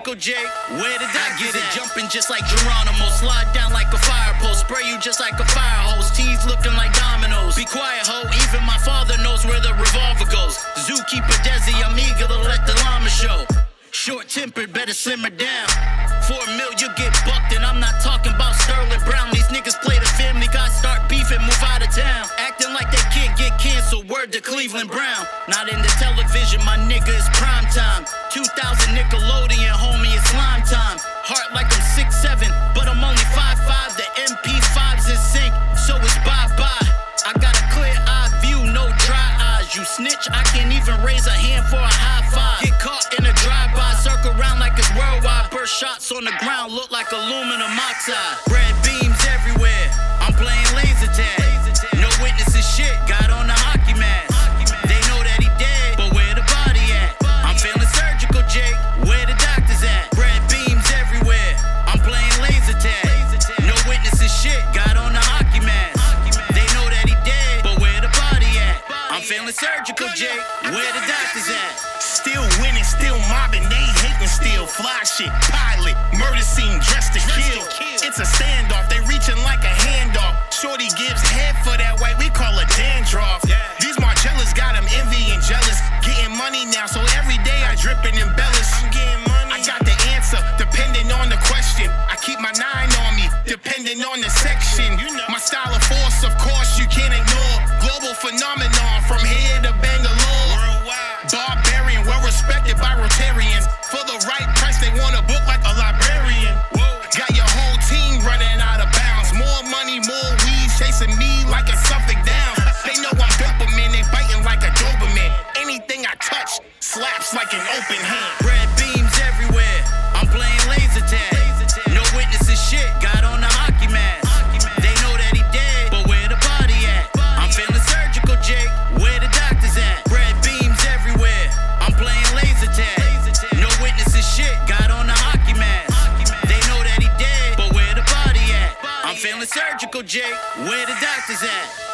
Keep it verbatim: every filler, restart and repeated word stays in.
surgical, Jake. Where the I get it, jumping just like Geronimo. Slide down like a fire pole. Spray you just like a fire hose. Teeth looking like dominoes. Be quiet, ho. Even my father knows where the revolver goes. Zookeeper Desi, I'm eager to let the llama show. Short-tempered, better simmer down. For a mil, you get bucked, and I'm not talking about Sterling Brown. These niggas play the Family Guy, start beefing, move out of town. Acting like they can't get canceled, word to Cleveland Brown. Not in the television, my nigga, it's prime time. two thousand Nickelodeon, homie, it's slime time. Heart like I'm six seven, but I'm only five five. The M P five's in sync, so it's bye-bye. I got a clear eye view, no dry eyes. You snitch, I can't even raise a hand for a high five. Get caught in a drive-by, circle around like it's worldwide. Burst shots on the ground, look like aluminum oxide. Red beams everywhere, I'm playing laser tag. No witnesses shit, got on the hockey mask. They know that he dead, but where the body at? I'm feeling surgical, Jake, where the doctors at? Red beams everywhere, I'm playing laser tag. No witnesses shit, got on the hockey mask. They know that he dead, but where the body at? I'm feeling surgical, Jake, where the doctors at? Still winning, still mobbing, they hating still. Fly shit, pilot, murder scene, dressed to kill. It's a standoff, they reaching like a handoff. Shorty gives head for that white, we call it dandruff. These Margellas got them envy and jealous. Getting money now, so every day I drip and embellish. I'm getting money. I got the answer, depending on the question. I keep my nine on me, depending on the section. My style of force, of course, you can't ignore. Global phenomenon, from here to Bangalore. Barbarian, well respected by Rotarians. For the right price, they want a book like a librarian. Got your whole team running out of bounds. More money, more weed, chasing me like a Suffolk down. They know I'm Doberman, they biting like a Doberman. Anything I touch slaps like an open hand. Red beams everywhere, I'm playing laser tag. No witnesses shit, got on the hockey mask. They know that he dead, but where the body at? I'm feeling surgical, Jake, where the doctors at? Red beams everywhere, I'm playing laser tag. No witnesses shit, got on the hockey mask. They know that he dead, but where the body at? I'm feeling surgical, Jake, where the doctors at?